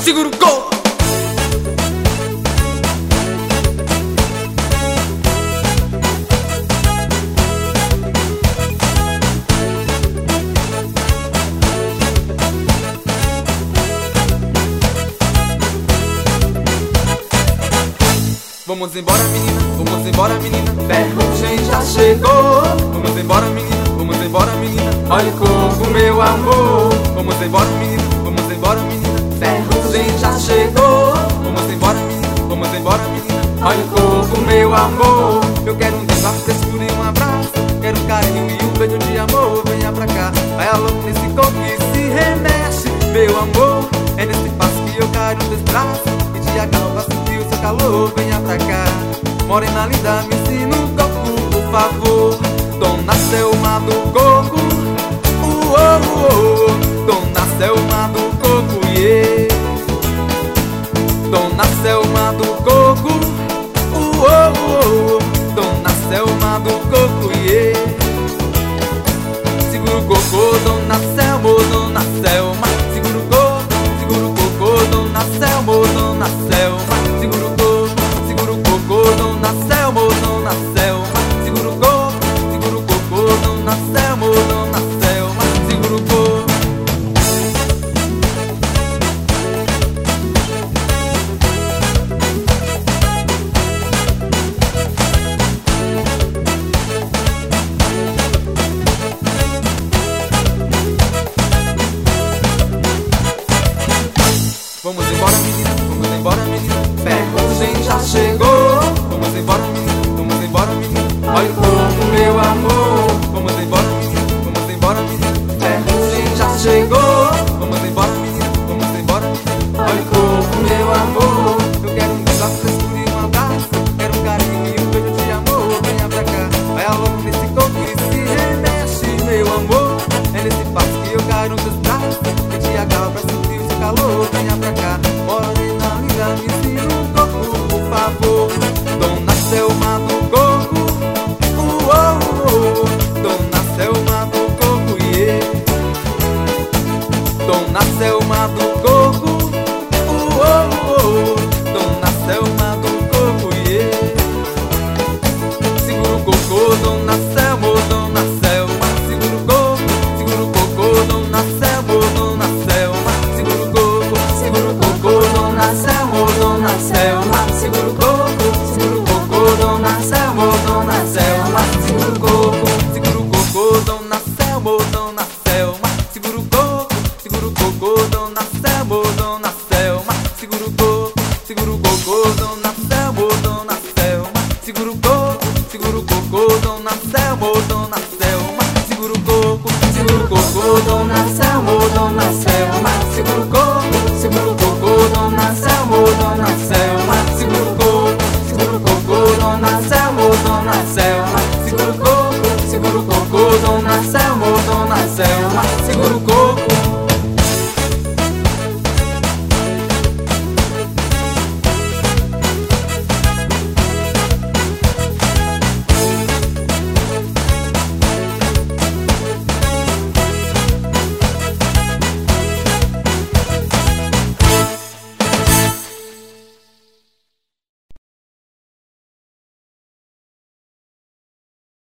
segura o coco. Vamos embora menina, vamos embora menina, ferrugem já chegou. Vamos embora menina, vamos embora menina, olha o coco meu amor. Vamos embora menina, vamos embora menina, ferrugem já chegou. Vamos embora menina, vamos embora menina, olha o coco meu amor. Eu quero um desabafo, frescura e um abraço, quero um carinho e um beijo de amor. Venha pra cá, vai a louco nesse coco que se remexe. Meu amor, é nesse passo que eu caio nos teus braços e te acalma, sentir o seu calor. Venha pra cá, morena linda, me ensina um coco, por favor. Dona Selma do coco, Dona Selma do coco, yeah. Dona Selma do coco, Dona Selma do coco, yeah. Segura o coco, Dona Selma, Dona Selma. Segura o coco, Dona Selma, Dona Selma. Segura o coco, Dona Selma, Dona Selma. Segura o coco, Dona Selma, Dona Selma. Segura o coco. Vamos embora menina, vamos embora menina, ferrugem já chegou. Vamos embora menina, vamos embora menina, olha o coco meu amor. Vamos embora menina, vamos embora menina, ferrugem já chegou. Vamos embora menina, vamos embora menina, olha o coco meu amor. Eu quero um desabafo, frescura e um abraço, quero um carinho e um beijo de amor. Venha pra cá, vai a louco nesse coco que se remexe. Meu amor, é nesse passo que eu caio nos teus braços e te agarro pra sentir o seu calor. Venha pra cá, morena linda, me ensina um coco, por favor. Dona Selma do coco, Dona Selma do coco, yeah. Dona Selma do coco, Dona Selma do coco, yeah. Segura o coco, Dona Selma, Dona Selma. Segura o coco, Dona Selma, Dona Selma. Segura o coco, Dona Selma, Dona Selma. Segura o coco, Dona Selma, Dona Selma. Segura o coco, Dona Selma, Dona Selma. Segura o coco, Dona Selma, Dona Selma. Segura o coco, Dona